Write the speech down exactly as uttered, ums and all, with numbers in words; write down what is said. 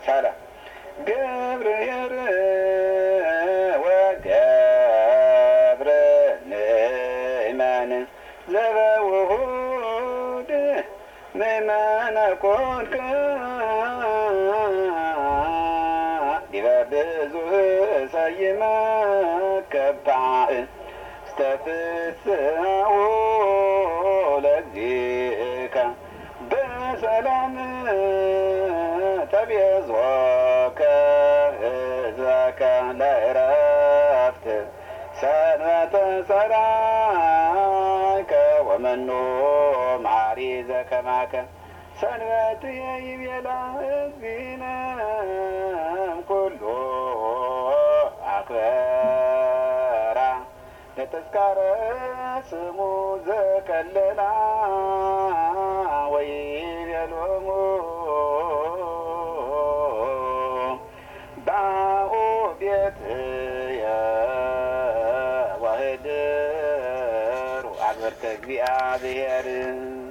ሳላ ገብርኄር ወገብረ ንእማን ዘበውሁድ ምእመነ ኮንከ ዲበ ብዙኅ ሰይመከ ባእ ስተፍስሐሁ ለእግዚእከ በሰላም ተቤዞከ ሕዝበከ ለዕረፍት ሰንበተ ሠራይከ ወመኑ መሐሪ ዘከማከ ሰንበትየ ይቤላ ሕዝቢነ እምኩሉ አክበራ ለተስካረ ስሙ ዘከለላ ወይቤሎሙ ባኡ ቤትየ ወህድሩ አክበርተ እግዚአብሔር